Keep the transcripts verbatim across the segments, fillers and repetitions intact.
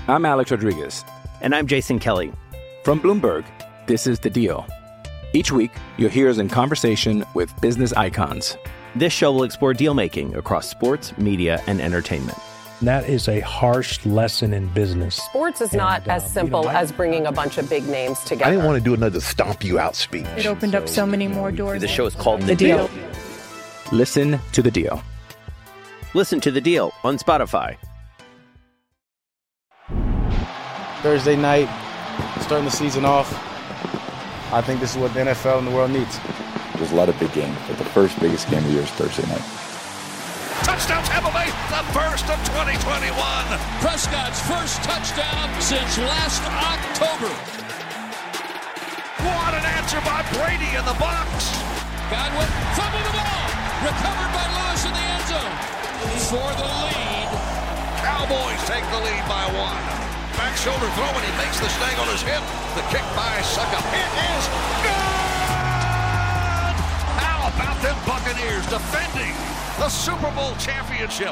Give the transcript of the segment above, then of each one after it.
I'm Alex Rodriguez. And I'm Jason Kelly. From Bloomberg, this is The Deal. Each week, you'll hear us in conversation with business icons. This show will explore deal-making across sports, media, and entertainment. That is a harsh lesson in business. Sports is not and, uh, as simple you know, I, as bringing a bunch of big names together. I didn't want to do another stomp you out speech. It opened so, up so many more doors. The show is called The, the deal. deal. Listen to The Deal. Listen to The Deal on Spotify. Thursday night, starting the season off. I think this is what the N F L and the world needs. There's a lot of big games, but the first biggest game of the year is Thursday night. Touchdown Tampa Bay, the first of twenty twenty-one. Prescott's first touchdown since last October. What an answer by Brady in the box. Godwin fumbled the ball. Recovered by Lewis in the end zone. For the lead. Cowboys take the lead by one. Back shoulder throw and he makes the snag on his hip. The kick by Suckup. It is good! How about them Buccaneers defending the Super Bowl championship?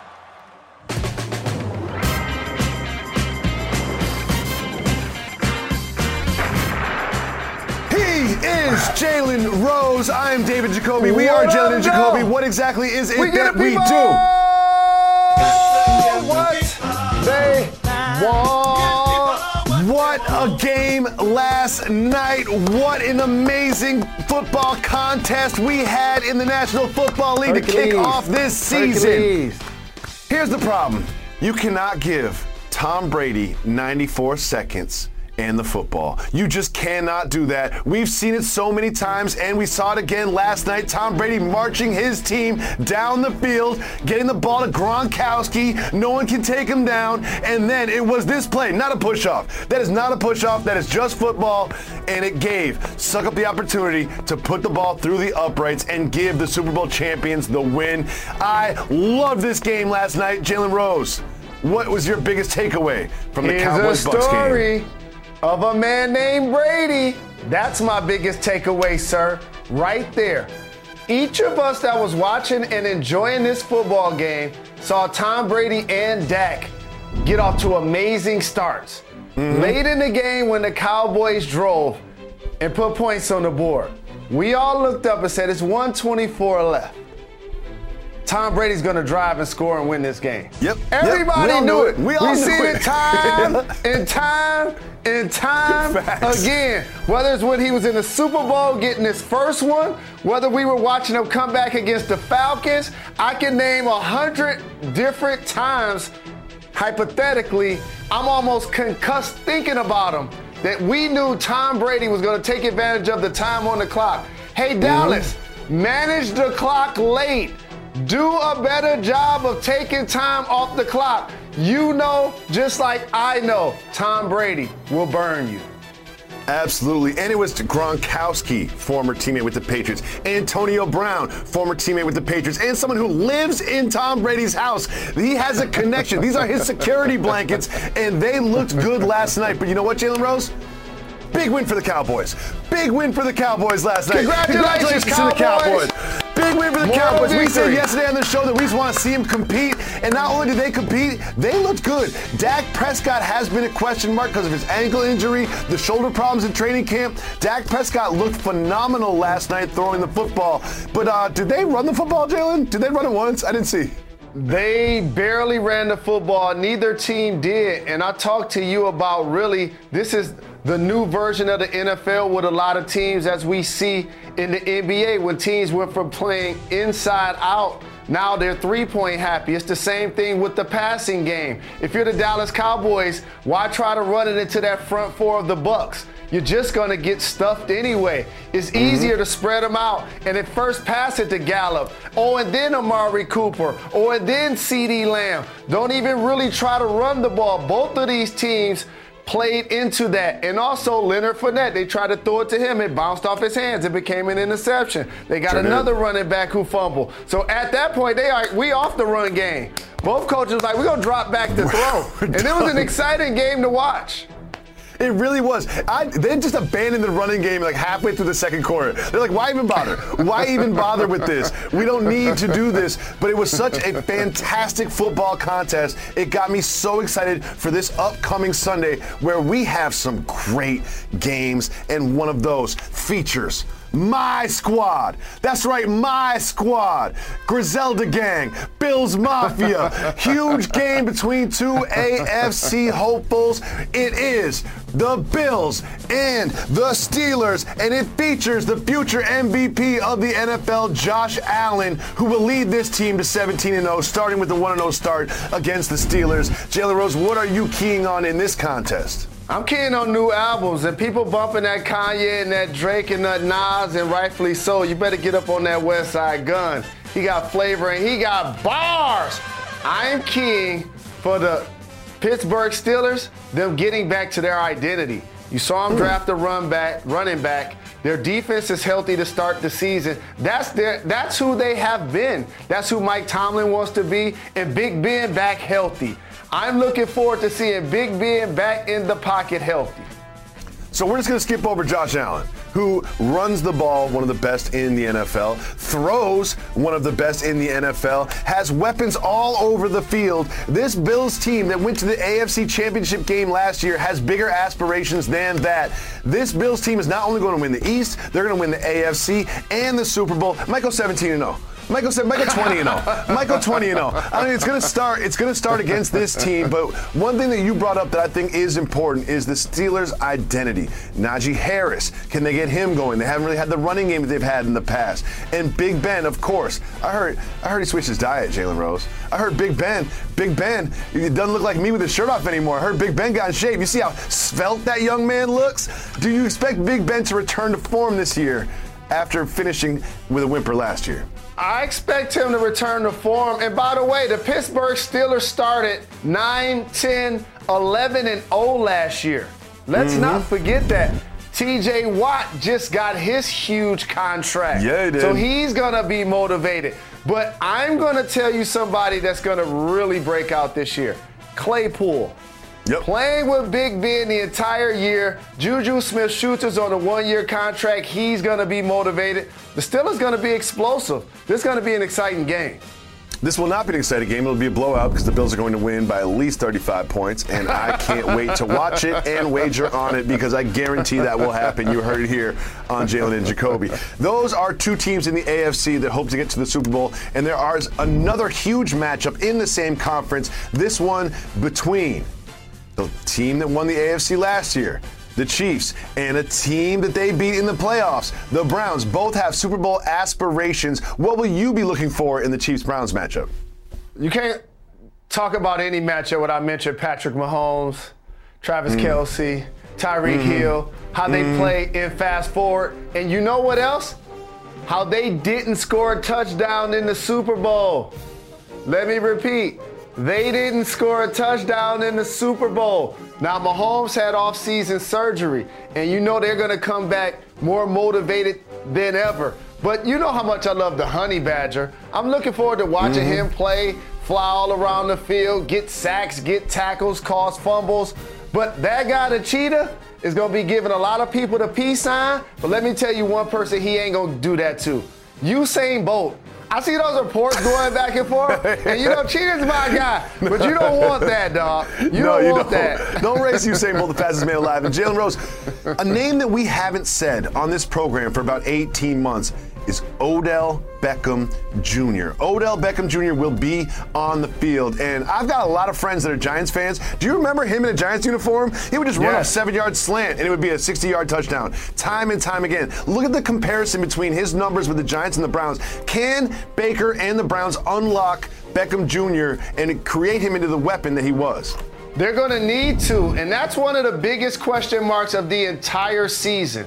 He is Jalen Rose. I am David Jacoby. We are Jalen and Jacoby. What exactly is it we that we people. do? What they want. What a game last night. What an amazing football contest we had in the National Football League Hercules. to kick off this season. Hercules. Here's the problem. You cannot give Tom Brady ninety-four seconds and the football. You just cannot do that. We've seen it so many times, and we saw it again last night. Tom Brady marching his team down the field, getting the ball to Gronkowski. No one can take him down. And then it was this play, not a push-off. That is not a push-off. That is just football. And it gave Suckup the opportunity to put the ball through the uprights and give the Super Bowl champions the win. I love this game last night. Jalen Rose, what was your biggest takeaway from the Cowboys-Bucks game? Story of a man named Brady. That's my biggest takeaway, sir. Right there. Each of us that was watching and enjoying this football game saw Tom Brady and Dak get off to amazing starts. Mm-hmm. Late in the game when the Cowboys drove and put points on the board, we all looked up and said, it's one twenty-four left. Tom Brady's going to drive and score and win this game. Yep. Everybody yep. knew it. it. We all We've knew seen it. it time and time and time Facts. again. Whether it's when he was in the Super Bowl getting his first one, whether we were watching him come back against the Falcons, I can name a hundred different times, hypothetically, I'm almost concussed thinking about him, that we knew Tom Brady was going to take advantage of the time on the clock. Hey, Dallas, mm-hmm. manage the clock late. Do a better job of taking time off the clock. You know, just like I know, Tom Brady will burn you. Absolutely. And it was Gronkowski, former teammate with the Patriots. Antonio Brown, former teammate with the Patriots. And someone who lives in Tom Brady's house. He has a connection. These are his security blankets. And they looked good last night. But you know what, Jalen Rose? Big win for the Cowboys. Big win for the Cowboys last night. Congratulations, Congratulations to the Cowboys. Big win for the Moral Cowboys. victory. We said yesterday on the show that we just want to see him compete. And not only did they compete, they looked good. Dak Prescott has been a question mark because of his ankle injury, the shoulder problems in training camp. Dak Prescott looked phenomenal last night throwing the football. But uh, did they run the football, Jalen? Did they run it once? I didn't see. They barely ran the football. Neither team did. And I talked to you about really, this is the new version of the N F L with a lot of teams as we see in the N B A when teams went from playing inside out. Now they're three-point happy. It's the same thing with the passing game. If you're the Dallas Cowboys, why try to run it into that front four of the Bucks? You're just going to get stuffed anyway. It's mm-hmm. easier to spread them out and at first pass it to Gallup. Oh, and then Amari Cooper. Oh, and then CeeDee Lamb. Don't even really try to run the ball. Both of these teams played into that. And also Leonard Fournette, they tried to throw it to him. It bounced off his hands. It became an interception. They got sure another did. running back who fumbled. So at that point, they are we off the run game. Both coaches like, we're going to drop back to throw. And it was an exciting game to watch. It really was. I, they just abandoned the running game like halfway through the second quarter. They're like, why even bother? Why even bother with this? We don't need to do this. But it was such a fantastic football contest. It got me so excited for this upcoming Sunday where we have some great games, and one of those features my squad. That's right, my squad. Griselda Gang, Bills Mafia. Huge game between two A F C hopefuls. It is the Bills and the Steelers, and it features the future M V P of the N F L, Josh Allen, who will lead this team to seventeen and oh, starting with the one and oh start against the Steelers. Jalen Rose, what are you keying on in this contest? I'm keying on new albums, and people bumping that Kanye and that Drake and that Nas, and rightfully so. You better get up on that West Side Gun. He got flavor and he got bars. I'm keying for the Pittsburgh Steelers, them getting back to their identity. You saw them draft a run back, running back. Their defense is healthy to start the season. That's their, that's who they have been. That's who Mike Tomlin wants to be, and Big Ben back healthy. I'm looking forward to seeing Big Ben back in the pocket healthy. So we're just going to skip over Josh Allen, who runs the ball, one of the best in the N F L, throws one of the best in the N F L, has weapons all over the field. This Bills team that went to the A F C Championship game last year has bigger aspirations than that. This Bills team is not only going to win the East, they're going to win the A F C and the Super Bowl. Might go seventeen and oh. Michael said, Michael twenty and oh. Michael twenty and oh. I mean, it's going to start. It's going to start against this team. But one thing that you brought up that I think is important is the Steelers' identity. Najee Harris, can they get him going? They haven't really had the running game that they've had in the past. And Big Ben, of course. I heard. I heard he switched his diet, Jalen Rose. I heard Big Ben. Big Ben. It doesn't look like me with his shirt off anymore. I heard Big Ben got in shape. You see how svelte that young man looks? Do you expect Big Ben to return to form this year after finishing with a whimper last year? I expect him to return to form. And by the way, the Pittsburgh Steelers started nine, ten, eleven and oh last year. Let's mm-hmm. not forget that. T J Watt just got his huge contract. Yeah, he did. So he's going to be motivated. But I'm going to tell you somebody that's going to really break out this year. Claypool. Yep. Playing with Big Ben the entire year. Juju Smith-Schuster's on a one-year contract. He's going to be motivated. The Steelers going to be explosive. This is going to be an exciting game. This will not be an exciting game. It'll be a blowout because the Bills are going to win by at least thirty-five points, and I can't wait to watch it and wager on it because I guarantee that will happen. You heard it here on Jalen and Jacoby. Those are two teams in the A F C that hope to get to the Super Bowl, and there is another huge matchup in the same conference, this one between the team that won the A F C last year, the Chiefs, and a team that they beat in the playoffs, the Browns. Both have Super Bowl aspirations. What will you be looking for in the Chiefs-Browns matchup? You can't talk about any matchup without mentioning Patrick Mahomes, Travis mm. Kelce, Tyreek mm-hmm. Hill, how they mm. play in fast forward. And you know what else? How they didn't score a touchdown in the Super Bowl. Let me repeat. They didn't score a touchdown in the Super Bowl. Now, Mahomes had off-season surgery, and you know they're going to come back more motivated than ever. But you know how much I love the Honey Badger. I'm looking forward to watching mm-hmm. him play, fly all around the field, get sacks, get tackles, cause fumbles. But that guy, the Cheetah, is going to be giving a lot of people the peace sign. But let me tell you one person he ain't going to do that to. Usain Bolt. I see those reports going back and forth, and you know, Cheetah's my guy, but you don't want that, dog. You no, don't you want don't. that. Don't race Usain Bolt, the fastest man alive. And Jalen Rose, a name that we haven't said on this program for about eighteen months is Odell Beckham Junior Odell Beckham Junior will be on the field, and I've got a lot of friends that are Giants fans. Do you remember him in a Giants uniform? He would just run yes. a seven-yard slant, and it would be a sixty-yard touchdown, time and time again. Look at the comparison between his numbers with the Giants and the Browns. Can Baker and the Browns unlock Beckham Junior and create him into the weapon that he was? They're going to need to, and that's one of the biggest question marks of the entire season.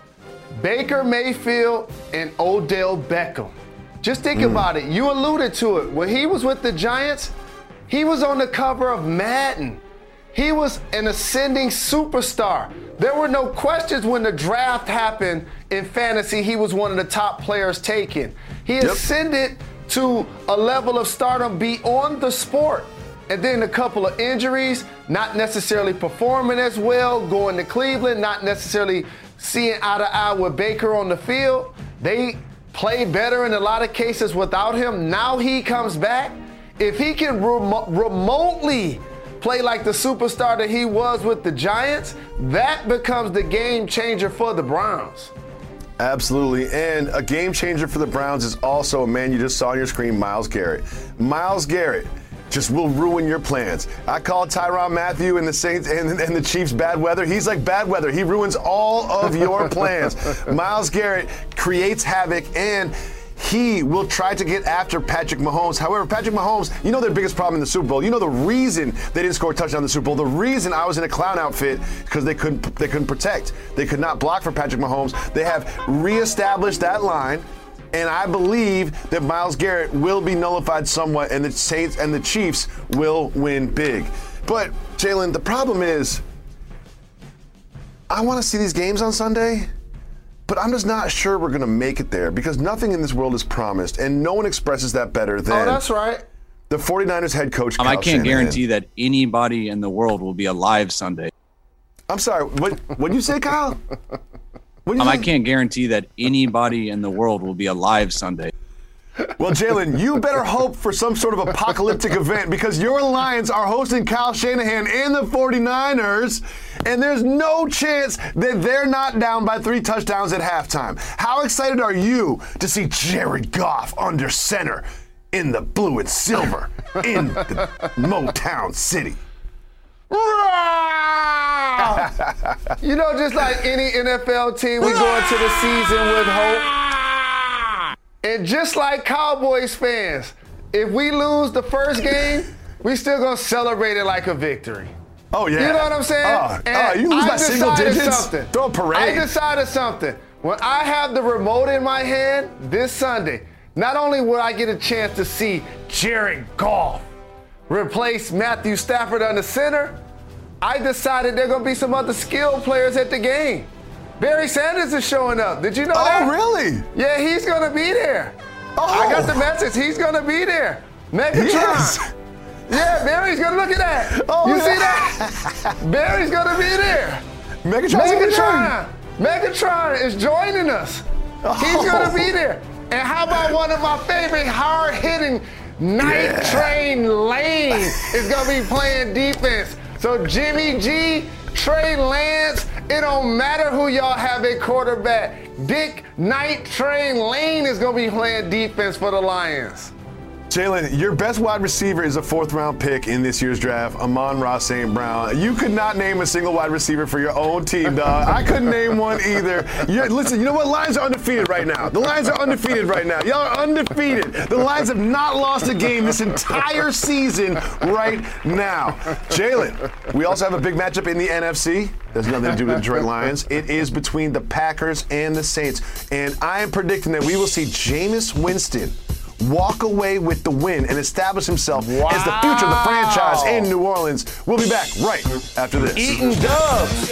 Baker Mayfield and Odell Beckham. Just think mm. about it. You alluded to it. When he was with the Giants, he was on the cover of Madden. He was an ascending superstar. There were no questions when the draft happened in fantasy. He was one of the top players taken. He yep. ascended to a level of stardom beyond the sport. and then a couple of injuries, not necessarily performing as well, going to Cleveland, not necessarily seeing eye to eye with Baker on the field. They play better in a lot of cases without him. Now he comes back. If he can rem- remotely play like the superstar that he was with the Giants, that becomes the game changer for the Browns. Absolutely. And a game changer for the Browns is also a man you just saw on your screen, Myles Garrett. Myles Garrett just will ruin your plans. I call Tyrann Mathieu and the Saints and, and the Chiefs bad weather. He's like bad weather. He ruins all of your plans. Myles Garrett creates havoc, and he will try to get after Patrick Mahomes. However, Patrick Mahomes, you know their biggest problem in the Super Bowl. You know the reason they didn't score a touchdown in the Super Bowl. The reason I was in a clown outfit because they couldn't they couldn't protect. They could not block for Patrick Mahomes. They have reestablished that line, and I believe that Myles Garrett will be nullified somewhat, and the Saints and the Chiefs will win big. But Jalen, the problem is, I want to see these games on Sunday. But I'm just not sure we're going to make it there because nothing in this world is promised, and no one expresses that better than oh, that's right. the 49ers head coach, um, Kyle I can't Shanahan. guarantee that anybody in the world will be alive Sunday. I'm sorry, what when you say, Kyle? Um, I can't guarantee that anybody in the world will be alive Sunday. Well, Jalen, you better hope for some sort of apocalyptic event because your Lions are hosting Kyle Shanahan and the 49ers, and there's no chance that they're not down by three touchdowns at halftime. How excited are you to see Jared Goff under center in the blue and silver in the Motown City? You know, just like any N F L team, we go into the season with hope. And just like Cowboys fans, if we lose the first game, we still gonna celebrate it like a victory. Oh, yeah. You know what I'm saying? Oh, oh you lose I by single digits? Something. Throw a parade. I decided something. When I have the remote in my hand this Sunday, not only will I get a chance to see Jared Goff replace Matthew Stafford on the center, I decided there are gonna be some other skilled players at the game. Barry Sanders is showing up. Did you know oh, that? Oh, really? Yeah, he's going to be there. Oh. I got the message. He's going to be there. Megatron. Yes. Yeah, Barry's going to look at that. Oh, you yeah. see that? Barry's going to be there. Megatron's Megatron. Megatron is joining us. Oh. He's going to be there. And how about one of my favorite hard-hitting Night yeah. Train Lane is going to be playing defense. So Jimmy G, Trey Lance, it don't matter who y'all have at quarterback. Dick Night Train Lane is going to be playing defense for the Lions. Jalen, your best wide receiver is a fourth-round pick in this year's draft, Amon-Ra Saint Brown. You could not name a single wide receiver for your own team, dog. I couldn't name one either. You're, listen, you know what? Lions are undefeated right now. The Lions are undefeated right now. Y'all are undefeated. The Lions have not lost a game this entire season right now. Jalen, we also have a big matchup in the N F C. There's nothing to do with the Detroit Lions. It is between the Packers and the Saints. And I am predicting that we will see Jameis Winston walk away with the win and establish himself wow. as the future of the franchise in New Orleans. We'll be back right after this. Eating dubs.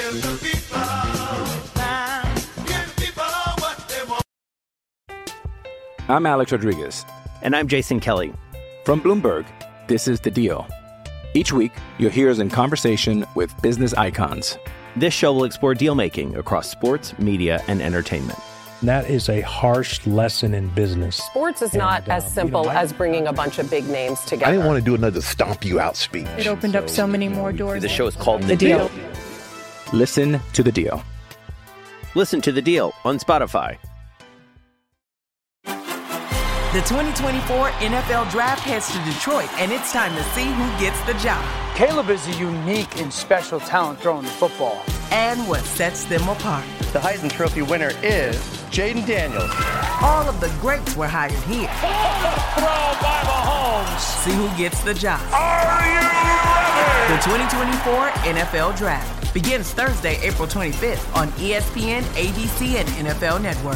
I'm Alex Rodriguez. And I'm Jason Kelly. From Bloomberg, this is The Deal. Each week, you'll hear us in conversation with business icons. This show will explore deal-making across sports, media, and entertainment. That is a harsh lesson in business. Sports is and, not uh, as simple you know, as bringing a bunch of big names together. I didn't want to do another stomp you out speech. It opened so, up so many more doors. The show is called The, the deal. deal. Listen to The Deal. Listen to The Deal on Spotify. The twenty twenty-four N F L Draft heads to Detroit, and it's time to see who gets the job. Caleb is a unique and special talent throwing the football. And what sets them apart. The Heisman Trophy winner is Jaden Daniels. All of the greats were hired here. Throw by Mahomes. See who gets the job. Are you ready? The twenty twenty-four N F L Draft begins Thursday, April twenty-fifth on E S P N, A B C, and N F L Network.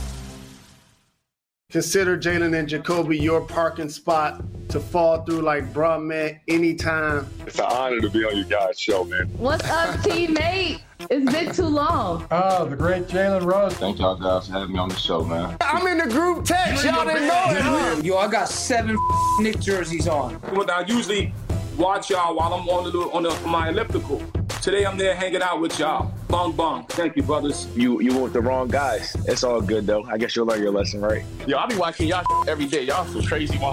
Consider Jalen and Jacoby your parking spot to fall through like, bruh, man, anytime. It's an honor to be on you guys' show, man. What's up, teammate? It's been too long. Oh, the great Jalen Rose. Thank y'all guys for having me on the show, man. I'm in the group text. Y'all didn't know it, huh? Yo, I got seven Nick jerseys on. What I usually watch y'all while I'm on the on, the, on my elliptical. Today I'm there hanging out with y'all. Bong bong. Thank you, brothers. You you with the wrong guys. It's all good though. I guess you'll learn your lesson, right? Yo, I be watching y'all every day. Y'all some crazy man.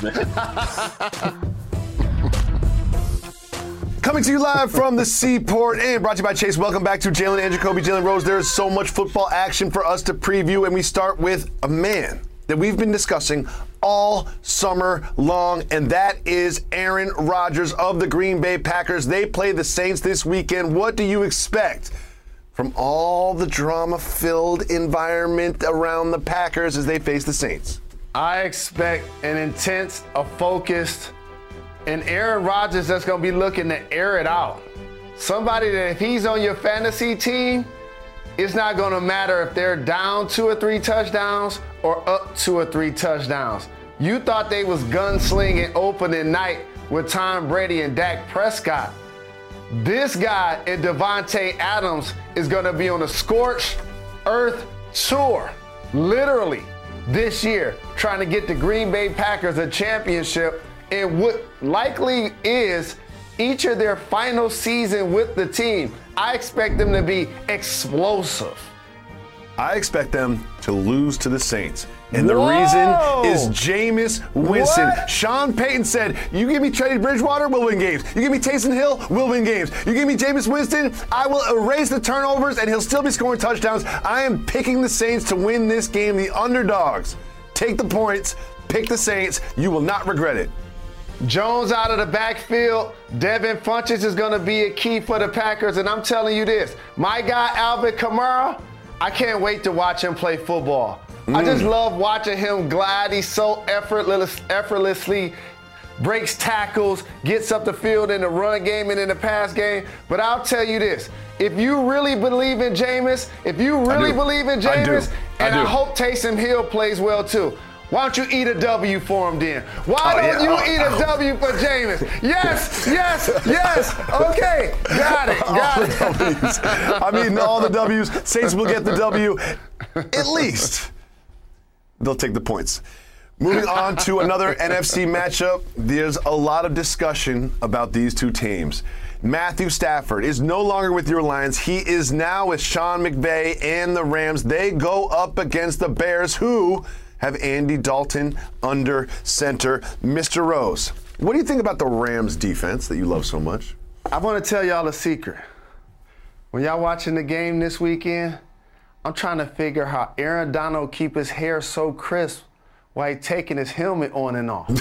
Coming to you live from the Seaport and brought to you by Chase. Welcome back to Jalen and Jacoby, Jalen Rose. There is so much football action for us to preview, and we start with a man that we've been discussing all summer long, and that is Aaron Rodgers of the Green Bay Packers. They play the Saints this weekend. What do you expect from all the drama-filled environment around the Packers as they face the Saints? I expect an intense, a focused, and Aaron Rodgers that's going to be looking to air it out. Somebody that if he's on your fantasy team, it's not going to matter if they're down two or three touchdowns or up two or three touchdowns. You thought they was gunslinging opening night with Tom Brady and Dak Prescott. This guy and Devontae Adams is going to be on a scorched earth tour, literally, this year, trying to get the Green Bay Packers a championship in what likely is each of their final season with the team. I expect them to be explosive. I expect them to lose to the Saints. And the Whoa! reason is Jameis Winston. What? Sean Payton said, you give me Teddy Bridgewater, we'll win games. You give me Taysom Hill, we'll win games. You give me Jameis Winston, I will erase the turnovers and he'll still be scoring touchdowns. I am picking the Saints to win this game, the underdogs. Take the points, pick the Saints. You will not regret it. Jones out of the backfield. Devin Funchess is going to be a key for the Packers. And I'm telling you this, my guy Alvin Kamara, I can't wait to watch him play football. Mm. I just love watching him glide. He's so effortless, effortlessly breaks tackles, gets up the field in the run game and in the pass game. But I'll tell you this, if you really believe in Jameis, if you really believe in Jameis, I and I, I hope Taysom Hill plays well too, why don't you eat a W for him then? Why oh, don't yeah. you oh, eat a oh. W for Jameis? Yes, yes, yes. Okay, got it, got all it. The W's. I mean, all the W's. Saints will get the W. At least they'll take the points. Moving on to another N F C matchup, there's a lot of discussion about these two teams. Matthew Stafford is no longer with your Lions. He is now with Sean McVay and the Rams. They go up against the Bears, who have Andy Dalton under center. Mister Rose, what do you think about the Rams defense that you love so much? I want to tell y'all a secret. When y'all watching the game this weekend, I'm trying to figure how Aaron Donald keep his hair so crisp while he's taking his helmet on and off.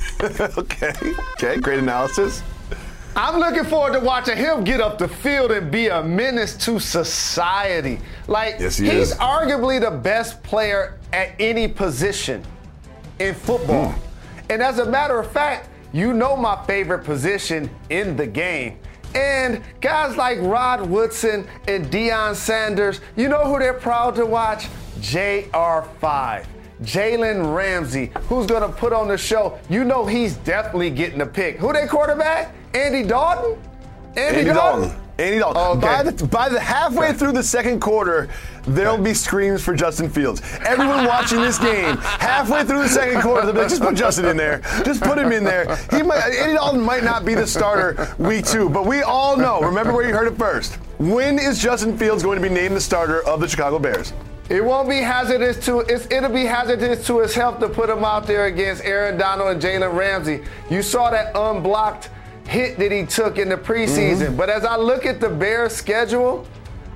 okay, okay, great analysis. I'm looking forward to watching him get up the field and be a menace to society. Like, yes, he he's is. arguably the best player at any position in football. Mm. And as a matter of fact, you know my favorite position in the game. And guys like Rod Woodson and Deion Sanders, you know who they're proud to watch? J R five. Jalen Ramsey, who's going to put on the show. You know he's definitely getting a pick. Who they quarterback? Andy Dalton? Andy, Andy Dalton? Dalton. Andy Dalton. Oh, okay. By the by the halfway through the second quarter, there'll be screams for Justin Fields. Everyone watching this game, halfway through the second quarter, they'll be like, just put Justin in there. Just put him in there. He might, Andy Dalton might not be the starter week two, but we all know, remember where you heard it first. When is Justin Fields going to be named the starter of the Chicago Bears? It won't be hazardous to it's, it'll be hazardous to his health to put him out there against Aaron Donald and Jalen Ramsey. You saw that unblocked hit that he took in the preseason. Mm-hmm. But as I look at the Bears schedule,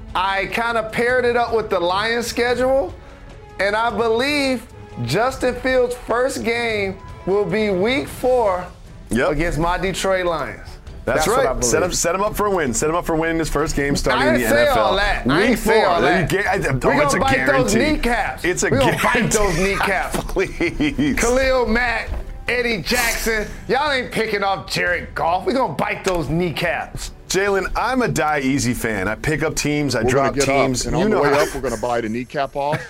I kind of paired it up with the Lions schedule, and I believe Justin Fields' first game will be week four yep. against my Detroit Lions. That's, That's right. Set him, set him up for a win. Set him up for winning his first game starting in the N F L. I didn't say all that. I ain't say all that. We're oh, going to bite those kneecaps. It's a We're going to guarantee. bite those kneecaps. Please. Khalil Mack, Eddie Jackson. Y'all ain't picking off Jared Goff. We're going to bite those kneecaps. Jalen, I'm a die easy fan. I pick up teams. I we're drop get teams. Up, and you on know the way how. up, we're going to bite a kneecap off.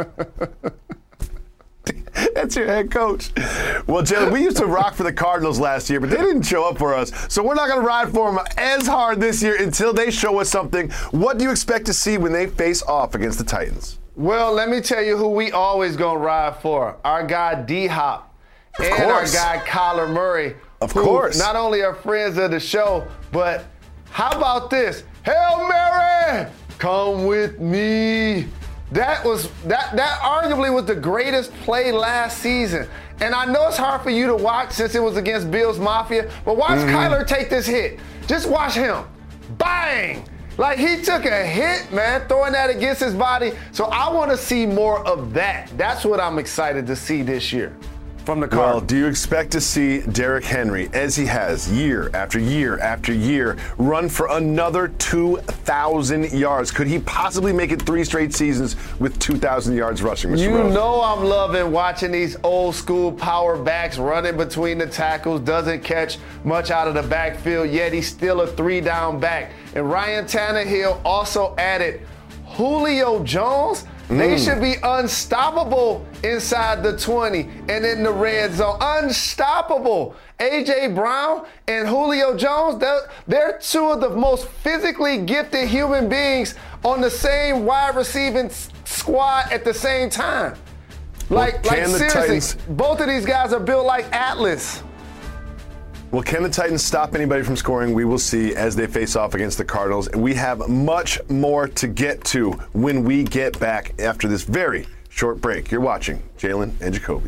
That's your head coach. Well, Jalen, we used to rock for the Cardinals last year, but they didn't show up for us. So we're not going to ride for them as hard this year until they show us something. What do you expect to see when they face off against the Titans? Well, let me tell you who we always going to ride for. Our guy D-Hop and course. our guy Kyler Murray, Of course. Not only are friends of the show, but how about this? Hail Mary, come with me. That was that that arguably was the greatest play last season. And I know it's hard for you to watch since it was against Bills Mafia, but watch mm-hmm. Kyler take this hit. Just watch him. Bang! Like, he took a hit, man, throwing that against his body. So I want to see more of that. That's what I'm excited to see this year from the Cardinals. Well, do you expect to see Derrick Henry, as he has year after year after year, run for another two thousand yards? Could he possibly make it three straight seasons with two thousand yards rushing, Mister You Rose? know I'm loving watching these old school power backs running between the tackles, doesn't catch much out of the backfield, yet he's still a three-down back. And Ryan Tannehill also added Julio Jones. They should be unstoppable inside the twenty and in the red zone. Unstoppable. A J. Brown and Julio Jones, they're, they're two of the most physically gifted human beings on the same wide receiving squad at the same time. Like, well, like seriously, Titans... both of these guys are built like Atlas. Well, can the Titans stop anybody from scoring? We will see as they face off against the Cardinals. And we have much more to get to when we get back after this very short break. You're watching Jalen and Jacoby.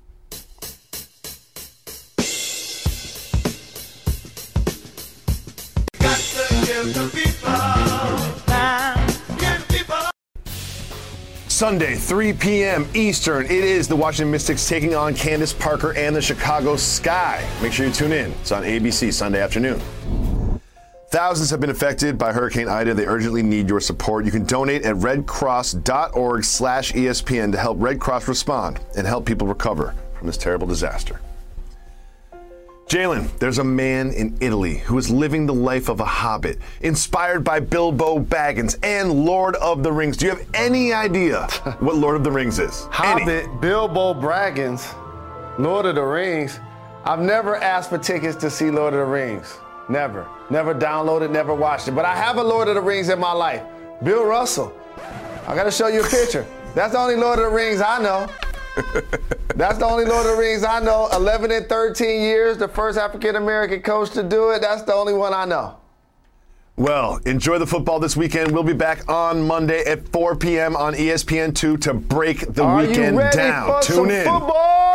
Sunday, three p.m. Eastern. It is the Washington Mystics taking on Candace Parker and the Chicago Sky. Make sure you tune in. It's on A B C Sunday afternoon. Thousands have been affected by Hurricane Ida. They urgently need your support. You can donate at redcross.org slash ESPN to help Red Cross respond and help people recover from this terrible disaster. Jalen, there's a man in Italy who is living the life of a hobbit, inspired by Bilbo Baggins and Lord of the Rings. Do you have any idea what Lord of the Rings is? Hobbit, any? Bilbo Baggins, Lord of the Rings. I've never asked for tickets to see Lord of the Rings. Never. Never downloaded, never watched it. But I have a Lord of the Rings in my life. Bill Russell. I got to show you a picture. That's the only Lord of the Rings I know. That's the only Lord of the Rings I know. eleven and thirteen years, the first African-American coach to do it. That's the only one I know. Well, enjoy the football this weekend. We'll be back on Monday at four p.m. on E S P N two to break the Are weekend you ready down. for Tune some in. Football?